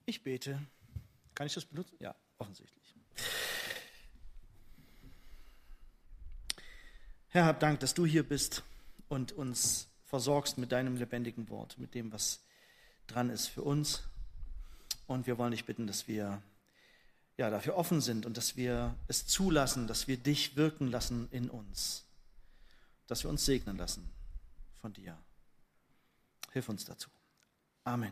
Ich bete. Kann ich das benutzen? Ja, offensichtlich. Herr, hab Dank, dass du hier bist und uns versorgst mit deinem lebendigen Wort, mit dem, was dran ist für uns. Und wir wollen dich bitten, dass wir dafür offen sind und dass wir es zulassen, dass wir dich wirken lassen in uns, dass wir uns segnen lassen von dir. Hilf uns dazu. Amen.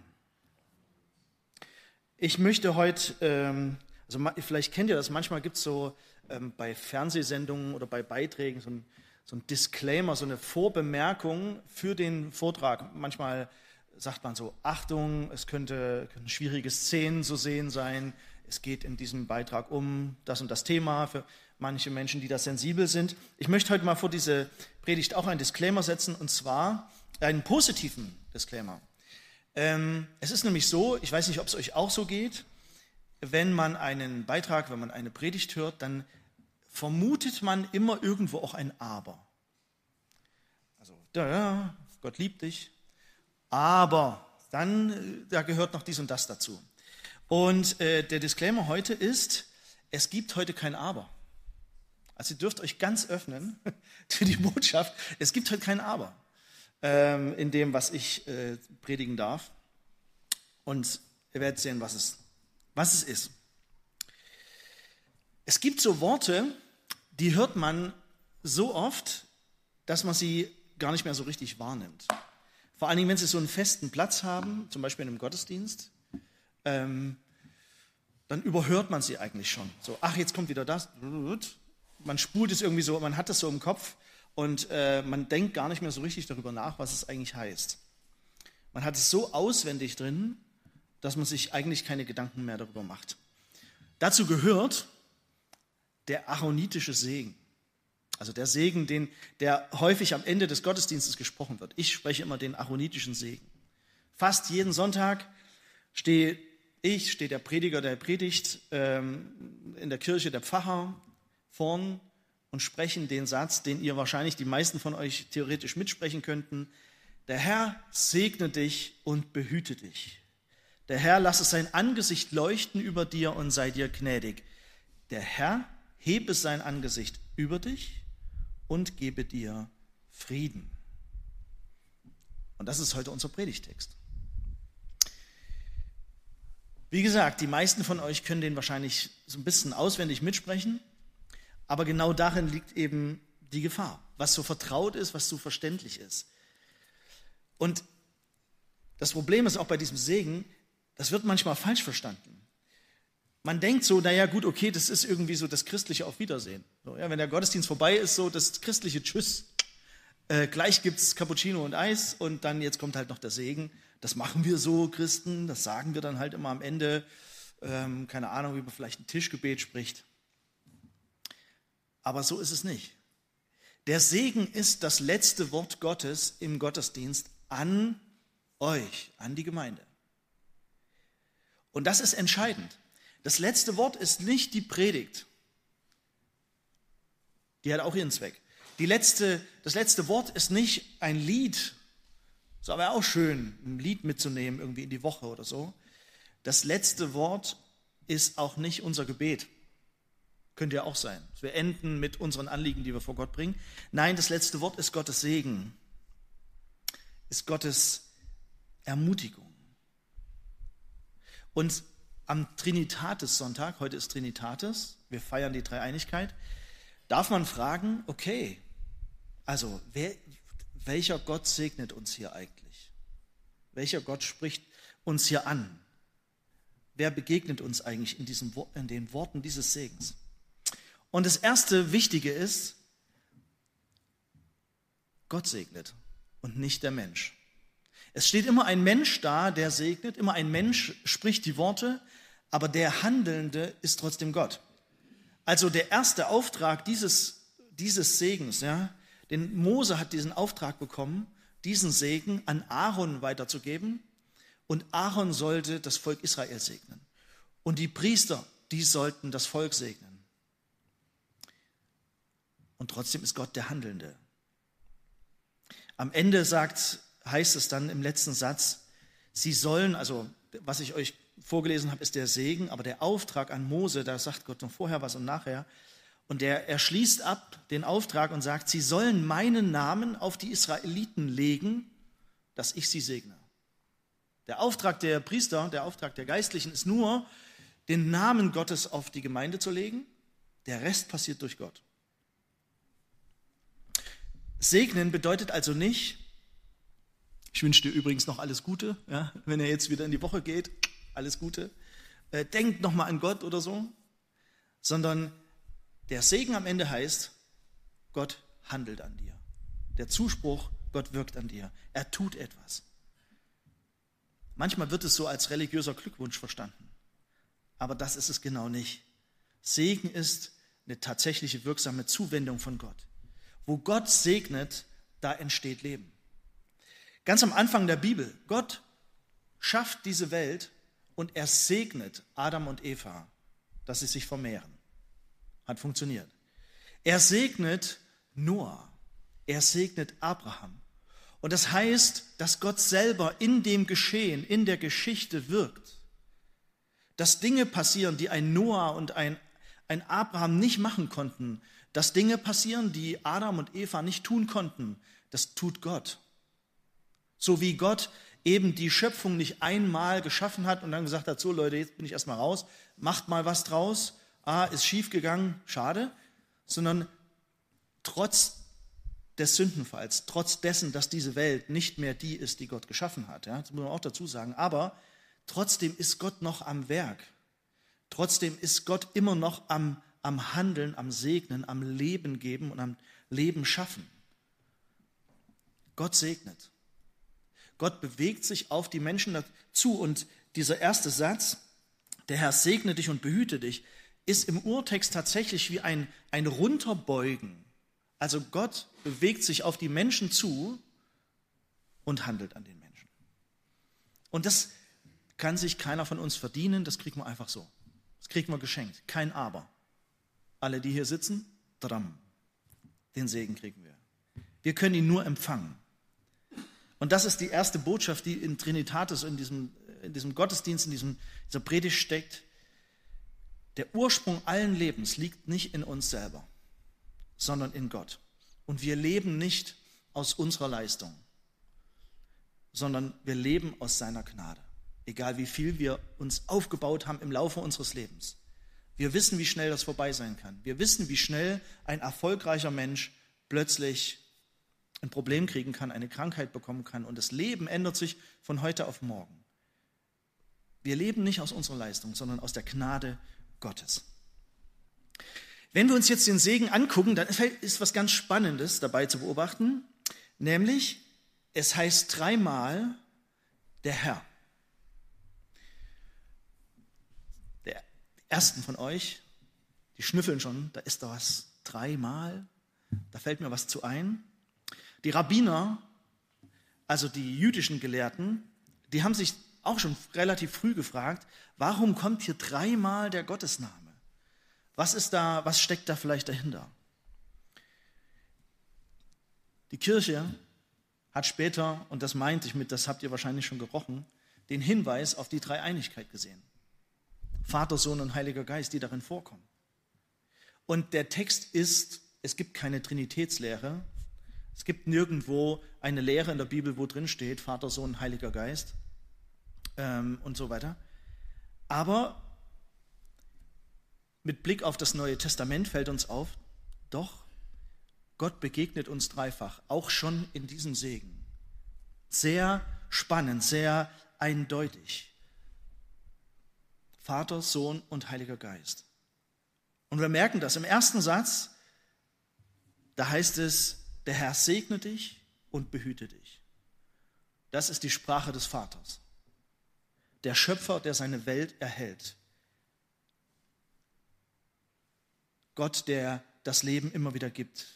Ich möchte heute, vielleicht kennt ihr das, manchmal gibt es so bei Fernsehsendungen oder bei Beiträgen so ein Disclaimer, so eine Vorbemerkung für den Vortrag. Manchmal sagt man so, Achtung, es können schwierige Szenen zu sehen sein, es geht in diesem Beitrag um das und das Thema für manche Menschen, die da sensibel sind. Ich möchte heute mal vor diese Predigt auch einen Disclaimer setzen, und zwar einen positiven Disclaimer. Es ist nämlich so, ich weiß nicht, ob es euch auch so geht, wenn man einen Beitrag, wenn man eine Predigt hört, dann vermutet man immer irgendwo auch ein Aber. Also, Gott liebt dich, aber dann, da gehört noch dies und das dazu. Und der Disclaimer heute ist, es gibt heute kein Aber. Also ihr dürft euch ganz öffnen für die Botschaft, es gibt heute kein Aber in dem, was ich predigen darf. Und ihr werdet sehen, was es ist. Es gibt so Worte, die hört man so oft, dass man sie gar nicht mehr so richtig wahrnimmt. Vor allen Dingen, wenn sie so einen festen Platz haben, zum Beispiel in einem Gottesdienst, dann überhört man sie eigentlich schon. So, ach, jetzt kommt wieder das. Man spult es irgendwie so, man hat das so im Kopf und man denkt gar nicht mehr so richtig darüber nach, was es eigentlich heißt. Man hat es so auswendig drin, dass man sich eigentlich keine Gedanken mehr darüber macht. Dazu gehört der aaronitische Segen. Also der Segen, der häufig am Ende des Gottesdienstes gesprochen wird. Ich spreche immer den aaronitischen Segen. Fast jeden Sonntag steht der Prediger der Predigt in der Kirche, der Pfarrer, vorn und sprechen den Satz, den ihr wahrscheinlich die meisten von euch theoretisch mitsprechen könnten. Der Herr segne dich und behüte dich. Der Herr lasse sein Angesicht leuchten über dir und sei dir gnädig. Der Herr hebe sein Angesicht über dich und gebe dir Frieden. Und das ist heute unser Predigtext. Wie gesagt, die meisten von euch können den wahrscheinlich so ein bisschen auswendig mitsprechen, aber genau darin liegt eben die Gefahr, was so vertraut ist, was so verständlich ist. Und das Problem ist auch bei diesem Segen, das wird manchmal falsch verstanden. Man denkt so, naja gut, okay, das ist irgendwie so das christliche Auf Wiedersehen. So, ja, wenn der Gottesdienst vorbei ist, so das christliche Tschüss. Gleich gibt es Cappuccino und Eis und dann jetzt kommt halt noch der Segen. Das machen wir so, Christen, das sagen wir dann halt immer am Ende. Keine Ahnung, wie man vielleicht ein Tischgebet spricht. Aber so ist es nicht. Der Segen ist das letzte Wort Gottes im Gottesdienst an euch, an die Gemeinde. Und das ist entscheidend. Das letzte Wort ist nicht die Predigt. Die hat auch ihren Zweck. Das letzte Wort ist nicht ein Lied. Ist aber auch schön, ein Lied mitzunehmen irgendwie in die Woche oder so. Das letzte Wort ist auch nicht unser Gebet. Könnte ja auch sein. Wir enden mit unseren Anliegen, die wir vor Gott bringen. Nein, das letzte Wort ist Gottes Segen. Ist Gottes Ermutigung. Und am Trinitatis-Sonntag, heute ist Trinitatis, wir feiern die Dreieinigkeit, darf man fragen, okay, also welcher Gott segnet uns hier eigentlich? Welcher Gott spricht uns hier an? Wer begegnet uns eigentlich in den Worten dieses Segens? Und das erste Wichtige ist, Gott segnet und nicht der Mensch. Es steht immer ein Mensch da, der segnet, immer ein Mensch spricht die Worte, aber der Handelnde ist trotzdem Gott. Also der erste Auftrag dieses Segens, ja, denn Mose hat diesen Auftrag bekommen, diesen Segen an Aaron weiterzugeben, und Aaron sollte das Volk Israel segnen. Und die Priester, die sollten das Volk segnen. Und trotzdem ist Gott der Handelnde. Am Ende heißt es dann im letzten Satz, sie sollen, also was ich euch vorgelesen habe, ist der Segen, aber der Auftrag an Mose, da sagt Gott noch vorher was und nachher. Und er schließt ab den Auftrag und sagt, sie sollen meinen Namen auf die Israeliten legen, dass ich sie segne. Der Auftrag der Priester, der Auftrag der Geistlichen ist nur, den Namen Gottes auf die Gemeinde zu legen. Der Rest passiert durch Gott. Segnen bedeutet also nicht, ich wünsche dir übrigens noch alles Gute, ja, wenn er jetzt wieder in die Woche geht, alles Gute, denkt nochmal an Gott oder so, sondern der Segen am Ende heißt, Gott handelt an dir. Der Zuspruch, Gott wirkt an dir. Er tut etwas. Manchmal wird es so als religiöser Glückwunsch verstanden, aber das ist es genau nicht. Segen ist eine tatsächliche wirksame Zuwendung von Gott. Wo Gott segnet, da entsteht Leben. Ganz am Anfang der Bibel, Gott schafft diese Welt und er segnet Adam und Eva, dass sie sich vermehren. Hat funktioniert. Er segnet Noah, er segnet Abraham. Und das heißt, dass Gott selber in dem Geschehen, in der Geschichte wirkt. Dass Dinge passieren, die ein Noah und ein Abraham nicht machen konnten. Dass Dinge passieren, die Adam und Eva nicht tun konnten. Das tut Gott. So wie Gott eben die Schöpfung nicht einmal geschaffen hat und dann gesagt hat, so Leute, jetzt bin ich erstmal raus, macht mal was draus. Ist schief gegangen, schade. Sondern trotz des Sündenfalls, trotz dessen, dass diese Welt nicht mehr die ist, die Gott geschaffen hat. Ja, das muss man auch dazu sagen. Aber trotzdem ist Gott noch am Werk. Trotzdem ist Gott immer noch am Handeln, am Segnen, am Leben geben und am Leben schaffen. Gott segnet. Gott bewegt sich auf die Menschen dazu. Und dieser erste Satz, der Herr segne dich und behüte dich, ist im Urtext tatsächlich wie ein Runterbeugen. Also Gott bewegt sich auf die Menschen zu und handelt an den Menschen. Und das kann sich keiner von uns verdienen, das kriegen wir einfach so. Das kriegen wir geschenkt, kein Aber. Alle, die hier sitzen, den Segen kriegen wir. Wir können ihn nur empfangen. Und das ist die erste Botschaft, die in Trinitatis, in diesem Gottesdienst, in dieser Predigt steckt. Der Ursprung allen Lebens liegt nicht in uns selber, sondern in Gott. Und wir leben nicht aus unserer Leistung, sondern wir leben aus seiner Gnade. Egal wie viel wir uns aufgebaut haben im Laufe unseres Lebens. Wir wissen, wie schnell das vorbei sein kann. Wir wissen, wie schnell ein erfolgreicher Mensch plötzlich ein Problem kriegen kann, eine Krankheit bekommen kann und das Leben ändert sich von heute auf morgen. Wir leben nicht aus unserer Leistung, sondern aus der Gnade Gottes. Wenn wir uns jetzt den Segen angucken, dann ist was ganz Spannendes dabei zu beobachten, nämlich es heißt dreimal der Herr. Der ersten von euch, die schnüffeln schon, da ist da was dreimal, da fällt mir was zu ein. Die Rabbiner, also die jüdischen Gelehrten, die haben sich auch schon relativ früh gefragt, warum kommt hier dreimal der Gottesname? Was steckt da vielleicht dahinter? Die Kirche hat später, und das meinte ich mit, das habt ihr wahrscheinlich schon gerochen, den Hinweis auf die Dreieinigkeit gesehen. Vater, Sohn und Heiliger Geist, die darin vorkommen. Und der Text ist, es gibt keine Trinitätslehre, es gibt nirgendwo eine Lehre in der Bibel, wo drin steht, Vater, Sohn, Heiliger Geist und so weiter. Aber mit Blick auf das Neue Testament fällt uns auf, doch, Gott begegnet uns dreifach, auch schon in diesem Segen. Sehr spannend, sehr eindeutig. Vater, Sohn und Heiliger Geist. Und wir merken das im ersten Satz, da heißt es, der Herr segne dich und behüte dich. Das ist die Sprache des Vaters. Der Schöpfer, der seine Welt erhält. Gott, der das Leben immer wieder gibt.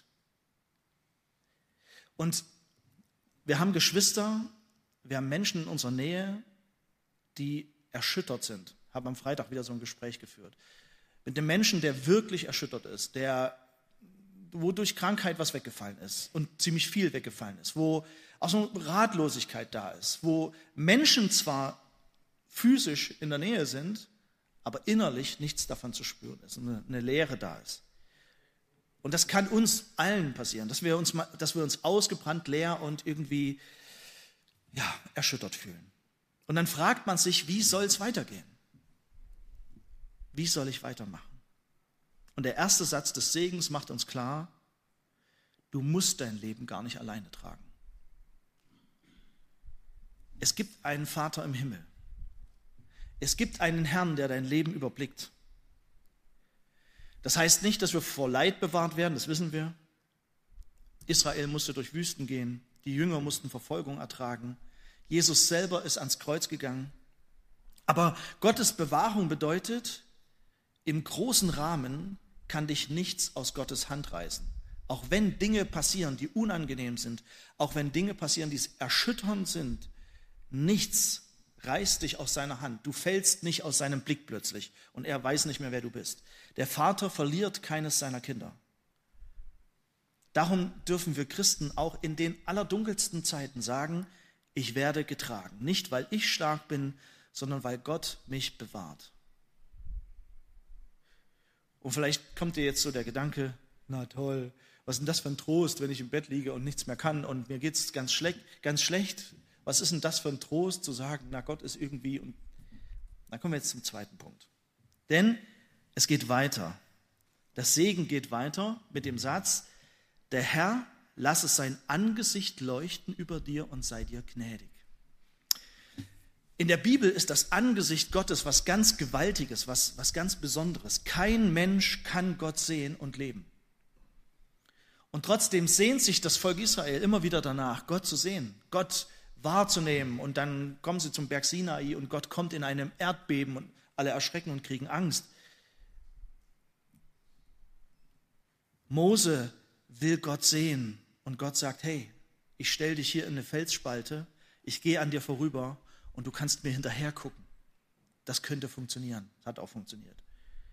Und wir haben Geschwister, wir haben Menschen in unserer Nähe, die erschüttert sind. Ich habe am Freitag wieder so ein Gespräch geführt. Mit dem Menschen, der wirklich erschüttert ist, wo durch Krankheit was weggefallen ist und ziemlich viel weggefallen ist, wo auch so eine Ratlosigkeit da ist, wo Menschen zwar physisch in der Nähe sind, aber innerlich nichts davon zu spüren ist, eine Leere da ist. Und das kann uns allen passieren, dass wir uns ausgebrannt, leer und irgendwie erschüttert fühlen. Und dann fragt man sich, wie soll es weitergehen? Wie soll ich weitermachen? Und der erste Satz des Segens macht uns klar, du musst dein Leben gar nicht alleine tragen. Es gibt einen Vater im Himmel. Es gibt einen Herrn, der dein Leben überblickt. Das heißt nicht, dass wir vor Leid bewahrt werden, das wissen wir. Israel musste durch Wüsten gehen, die Jünger mussten Verfolgung ertragen. Jesus selber ist ans Kreuz gegangen. Aber Gottes Bewahrung bedeutet, im großen Rahmen kann dich nichts aus Gottes Hand reißen. Auch wenn Dinge passieren, die unangenehm sind, auch wenn Dinge passieren, die erschütternd sind, nichts reißt dich aus seiner Hand. Du fällst nicht aus seinem Blick plötzlich und er weiß nicht mehr, wer du bist. Der Vater verliert keines seiner Kinder. Darum dürfen wir Christen auch in den allerdunkelsten Zeiten sagen, ich werde getragen. Nicht, weil ich stark bin, sondern weil Gott mich bewahrt. Und vielleicht kommt dir jetzt so der Gedanke, na toll, was ist denn das für ein Trost, wenn ich im Bett liege und nichts mehr kann und mir geht es ganz schlecht. Was ist denn das für ein Trost, zu sagen, na Gott ist irgendwie... Und dann kommen wir jetzt zum zweiten Punkt. Denn es geht weiter. Das Segen geht weiter mit dem Satz, der Herr lasse sein Angesicht leuchten über dir und sei dir gnädig. In der Bibel ist das Angesicht Gottes was ganz Gewaltiges, was ganz Besonderes. Kein Mensch kann Gott sehen und leben. Und trotzdem sehnt sich das Volk Israel immer wieder danach, Gott zu sehen, Gott wahrzunehmen. Und dann kommen sie zum Berg Sinai und Gott kommt in einem Erdbeben und alle erschrecken und kriegen Angst. Mose will Gott sehen und Gott sagt, hey, ich stelle dich hier in eine Felsspalte, ich gehe an dir vorüber und du kannst mir hinterher gucken. Das könnte funktionieren, das hat auch funktioniert.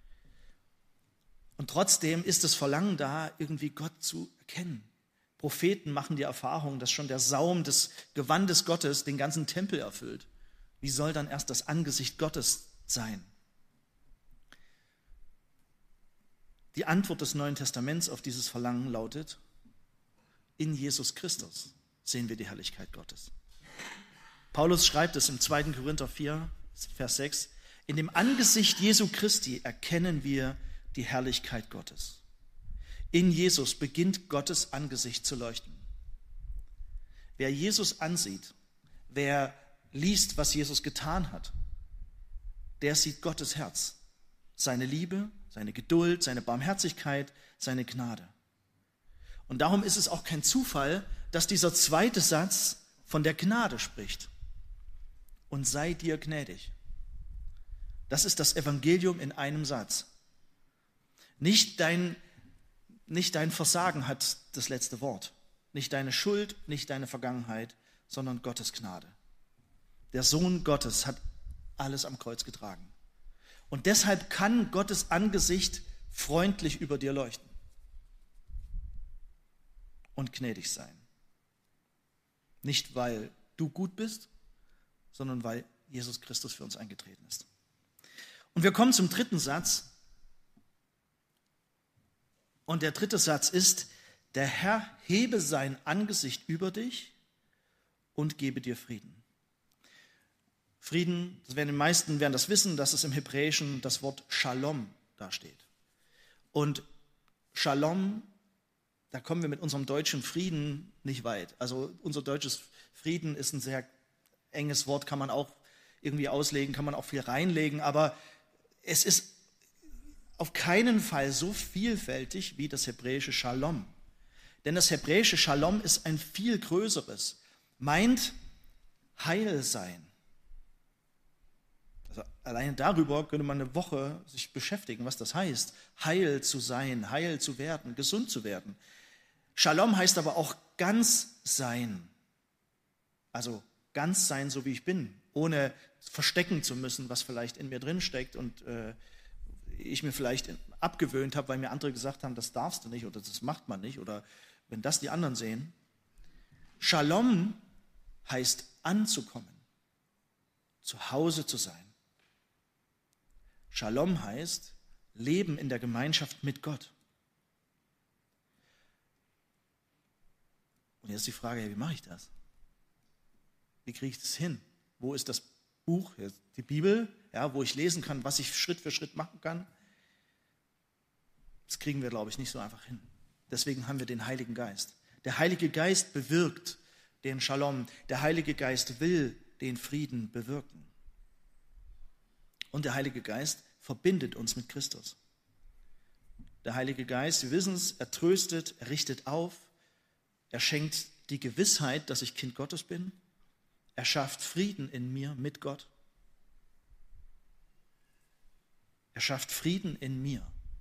Und trotzdem ist das Verlangen da, irgendwie Gott zu erkennen. Propheten machen die Erfahrung, dass schon der Saum des Gewandes Gottes den ganzen Tempel erfüllt. Wie soll dann erst das Angesicht Gottes sein? Die Antwort des Neuen Testaments auf dieses Verlangen lautet, in Jesus Christus sehen wir die Herrlichkeit Gottes. Paulus schreibt es im 2. Korinther 4, Vers 6, in dem Angesicht Jesu Christi erkennen wir die Herrlichkeit Gottes. In Jesus beginnt Gottes Angesicht zu leuchten. Wer Jesus ansieht, wer liest, was Jesus getan hat, der sieht Gottes Herz, seine Liebe, seine Geduld, seine Barmherzigkeit, seine Gnade. Und darum ist es auch kein Zufall, dass dieser zweite Satz von der Gnade spricht. Und sei dir gnädig. Das ist das Evangelium in einem Satz. Nicht dein Versagen hat das letzte Wort. Nicht deine Schuld, nicht deine Vergangenheit, sondern Gottes Gnade. Der Sohn Gottes hat alles am Kreuz getragen. Und deshalb kann Gottes Angesicht freundlich über dir leuchten und gnädig sein. Nicht, weil du gut bist, sondern weil Jesus Christus für uns eingetreten ist. Und wir kommen zum dritten Satz. Und der dritte Satz ist, der Herr hebe sein Angesicht über dich und gebe dir Frieden. Frieden, die meisten werden das wissen, dass es im Hebräischen das Wort Shalom dasteht. Und Shalom, da kommen wir mit unserem deutschen Frieden nicht weit. Also unser deutsches Frieden ist ein sehr enges Wort, kann man auch irgendwie auslegen, kann man auch viel reinlegen, aber es ist auf keinen Fall so vielfältig wie das hebräische Shalom. Denn das hebräische Shalom ist ein viel größeres, meint Heil sein. Also allein darüber könnte man eine Woche sich beschäftigen, was das heißt, heil zu sein, heil zu werden, gesund zu werden. Shalom heißt aber auch ganz sein. Also ganz sein, so wie ich bin, ohne verstecken zu müssen, was vielleicht in mir drin steckt und ich mir vielleicht abgewöhnt habe, weil mir andere gesagt haben, das darfst du nicht oder das macht man nicht oder wenn das die anderen sehen. Shalom heißt anzukommen, zu Hause zu sein. Shalom heißt Leben in der Gemeinschaft mit Gott. Und jetzt die Frage, wie mache ich das? Wie kriege ich das hin? Wo ist das Buch, die Bibel, ja, wo ich lesen kann, was ich Schritt für Schritt machen kann? Das kriegen wir, glaube ich, nicht so einfach hin. Deswegen haben wir den Heiligen Geist. Der Heilige Geist bewirkt den Shalom. Der Heilige Geist will den Frieden bewirken. Und der Heilige Geist verbindet uns mit Christus. Der Heilige Geist, wir wissen es, er tröstet, er richtet auf, er schenkt die Gewissheit, dass ich Kind Gottes bin. Er schafft Frieden in mir mit Gott. Er schafft Frieden in mir.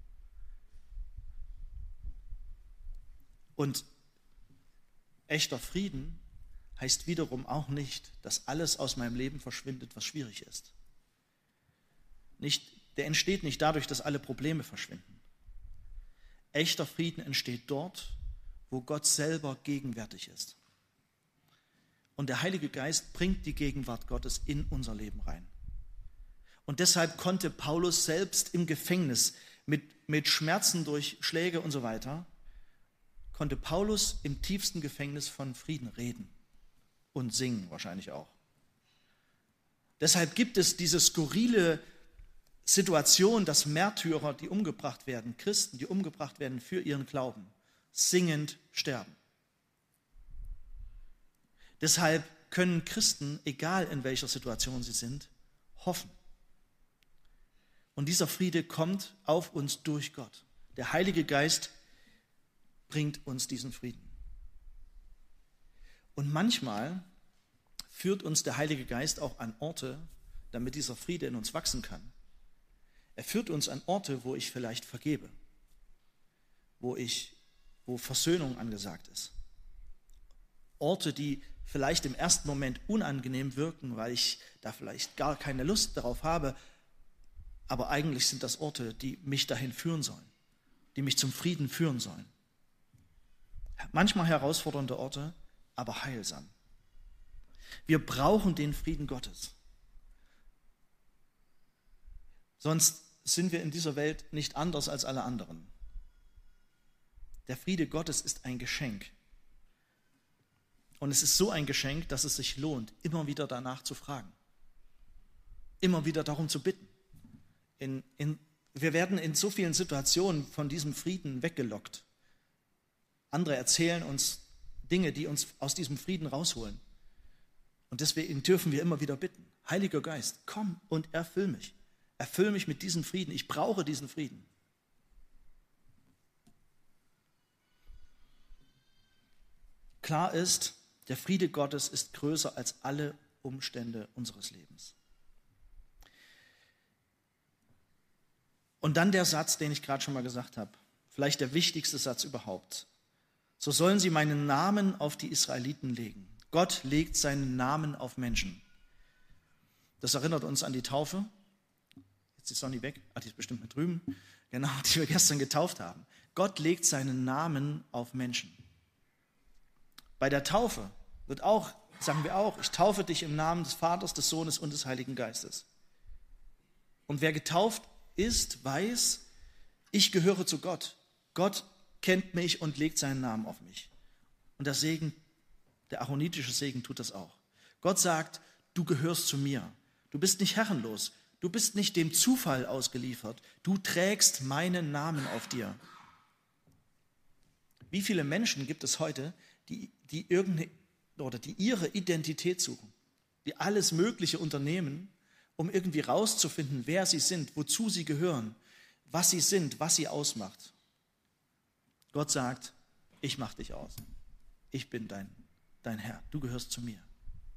Und echter Frieden heißt wiederum auch nicht, dass alles aus meinem Leben verschwindet, was schwierig ist. Der entsteht nicht dadurch, dass alle Probleme verschwinden. Echter Frieden entsteht dort, wo Gott selber gegenwärtig ist. Und der Heilige Geist bringt die Gegenwart Gottes in unser Leben rein. Und deshalb konnte Paulus selbst im Gefängnis mit Schmerzen durch Schläge und so weiter, konnte Paulus im tiefsten Gefängnis von Frieden reden und singen wahrscheinlich auch. Deshalb gibt es diese skurrile Situation, dass Märtyrer, die umgebracht werden, Christen, die umgebracht werden für ihren Glauben, singend sterben. Deshalb können Christen, egal in welcher Situation sie sind, hoffen. Und dieser Friede kommt auf uns durch Gott. Der Heilige Geist bringt uns diesen Frieden. Und manchmal führt uns der Heilige Geist auch an Orte, damit dieser Friede in uns wachsen kann. Er führt uns an Orte, wo ich vielleicht vergebe, wo Versöhnung angesagt ist. Orte, die vielleicht im ersten Moment unangenehm wirken, weil ich da vielleicht gar keine Lust darauf habe, aber eigentlich sind das Orte, die mich dahin führen sollen, die mich zum Frieden führen sollen. Manchmal herausfordernde Orte, aber heilsam. Wir brauchen den Frieden Gottes. Sonst sind wir in dieser Welt nicht anders als alle anderen. Der Friede Gottes ist ein Geschenk. Und es ist so ein Geschenk, dass es sich lohnt, immer wieder danach zu fragen. Immer wieder darum zu bitten. Wir werden in so vielen Situationen von diesem Frieden weggelockt. Andere erzählen uns Dinge, die uns aus diesem Frieden rausholen. Und deswegen dürfen wir immer wieder bitten. Heiliger Geist, komm und erfüll mich. Erfüll mich mit diesem Frieden. Ich brauche diesen Frieden. Klar ist, der Friede Gottes ist größer als alle Umstände unseres Lebens. Und dann der Satz, den ich gerade schon mal gesagt habe, vielleicht der wichtigste Satz überhaupt. So sollen sie meinen Namen auf die Israeliten legen. Gott legt seinen Namen auf Menschen. Das erinnert uns an die Taufe. Jetzt ist Sonny weg, die ist bestimmt mit drüben. Genau, die wir gestern getauft haben. Gott legt seinen Namen auf Menschen. Bei der Taufe sagen wir auch, ich taufe dich im Namen des Vaters, des Sohnes und des Heiligen Geistes. Und wer getauft ist, weiß, ich gehöre zu Gott. Gott kennt mich und legt seinen Namen auf mich. Und der Segen, der aaronitische Segen tut das auch. Gott sagt, du gehörst zu mir. Du bist nicht herrenlos. Du bist nicht dem Zufall ausgeliefert. Du trägst meinen Namen auf dir. Wie viele Menschen gibt es heute, die ihre Identität suchen, die alles Mögliche unternehmen, um irgendwie rauszufinden, wer sie sind, wozu sie gehören, was sie sind, was sie ausmacht. Gott sagt, ich mache dich aus. Ich bin dein Herr. Du gehörst zu mir.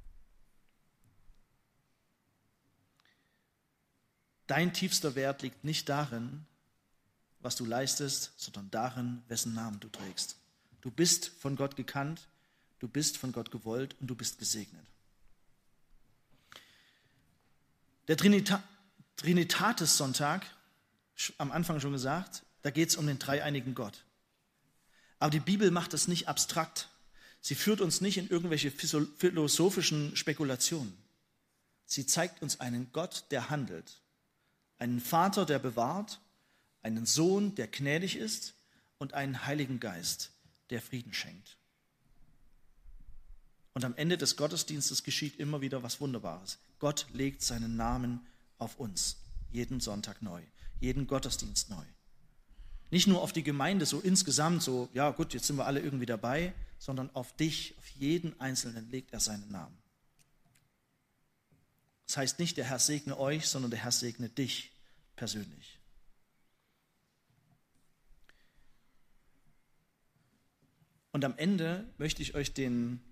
Dein tiefster Wert liegt nicht darin, was du leistest, sondern darin, wessen Namen du trägst. Du bist von Gott gekannt, du bist von Gott gewollt und du bist gesegnet. Der Trinitatis-Sonntag, am Anfang schon gesagt, da geht es um den dreieinigen Gott. Aber die Bibel macht das nicht abstrakt. Sie führt uns nicht in irgendwelche philosophischen Spekulationen, Sie zeigt uns einen Gott, der handelt, einen Vater, der bewahrt, einen Sohn, der gnädig ist und einen Heiligen Geist, der Frieden schenkt. Und am Ende des Gottesdienstes geschieht immer wieder was Wunderbares. Gott legt seinen Namen auf uns, jeden Sonntag neu, jeden Gottesdienst neu. Nicht nur auf die Gemeinde so insgesamt, so, ja gut, jetzt sind wir alle irgendwie dabei, sondern auf dich, auf jeden Einzelnen legt er seinen Namen. Das heißt nicht, der Herr segne euch, sondern der Herr segne dich persönlich. Und am Ende möchte ich euch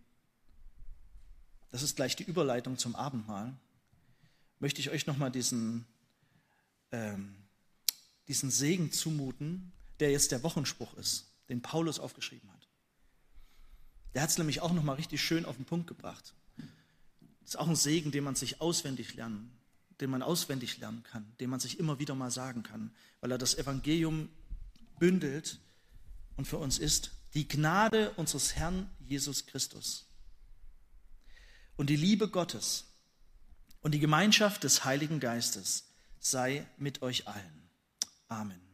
das ist gleich die Überleitung zum Abendmahl, möchte ich euch nochmal diesen Segen zumuten, der jetzt der Wochenspruch ist, den Paulus aufgeschrieben hat. Der hat es nämlich auch nochmal richtig schön auf den Punkt gebracht. Das ist auch ein Segen, den man auswendig lernen kann, den man sich immer wieder mal sagen kann, weil er das Evangelium bündelt und für uns ist: Die Gnade unseres Herrn Jesus Christus und die Liebe Gottes und die Gemeinschaft des Heiligen Geistes sei mit euch allen. Amen.